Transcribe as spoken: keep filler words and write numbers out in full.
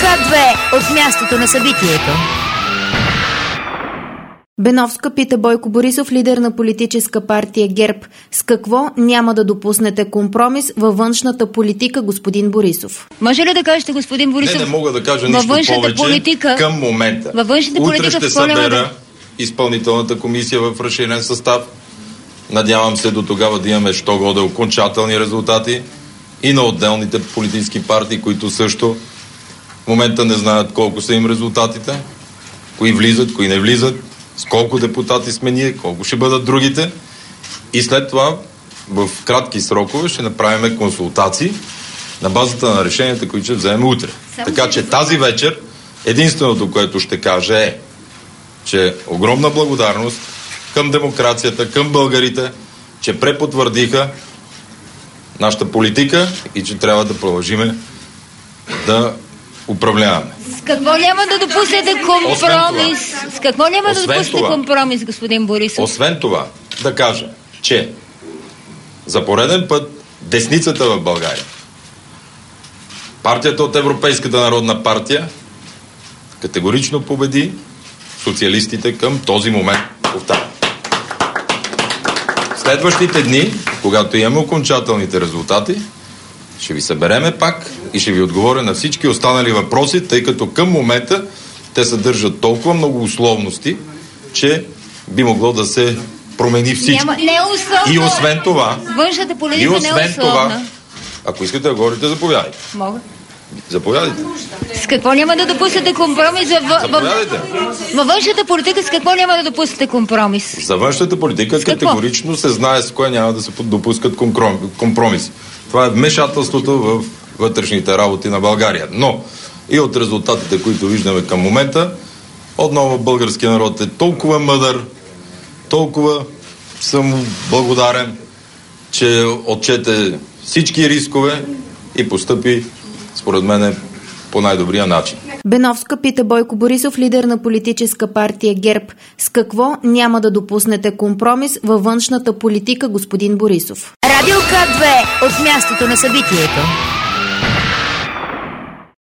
К две от мястото на събитието. Беновска пита Бойко Борисов, лидер на политическа партия ГЕРБ, с какво няма да допуснете компромис във външната политика, господин Борисов. Може ли да кажете, господин Борисов? Не, не мога да кажа нищо повече политика, към момента. Във външната Утре политика ще събера да... изпълнителната комисия в разширен състав. Надявам се до тогава да имаме що-годе окончателни резултати и на отделните политически партии, които също в момента не знаят колко са им резултатите, кои влизат, кои не влизат, с колко депутати сме ние, колко ще бъдат другите. И след това в кратки срокове ще направим консултации на базата на решенията, които ще вземем утре. Само така че тази вечер единственото, което ще кажа е, че огромна благодарност към демокрацията, към българите, че препотвърдиха нашата политика и че трябва да продължиме да управляваме. С какво няма да допуснете компромис? С какво няма да допуснете това, компромис, господин Борисов? Освен това, да кажа, че за пореден път десницата в България, партията от Европейската народна партия, категорично победи социалистите към този момент. Повтарям. Следващите дни, когато имаме окончателните резултати, ще ви събереме пак и ще ви отговоря на всички останали въпроси, тъй като към момента те съдържат толкова много условности, че би могло да се промени всичко. Няма, не е условно. И освен това, външната политика и освен не е условна. Това, ако искате да говорите, заповядайте. Мога. Заповядайте. С какво няма да допуснете компромис в... Заповядайте. Във външната политика с какво няма да допуснете компромис? За външната политика категорично се знае с кое няма да се допускат компромиси. Това е вмешателството в вътрешните работи на България. Но и от резултатите, които виждаме към момента, отново българския народ е толкова мъдър, толкова съм благодарен, че отчете всички рискове и постъпи, според мен, по най-добрия начин. Беновска пита Бойко Борисов, лидер на политическа партия ГЕРБ, с какво няма да допуснете компромис във външната политика, господин Борисов. Радио К две от мястото на събитието.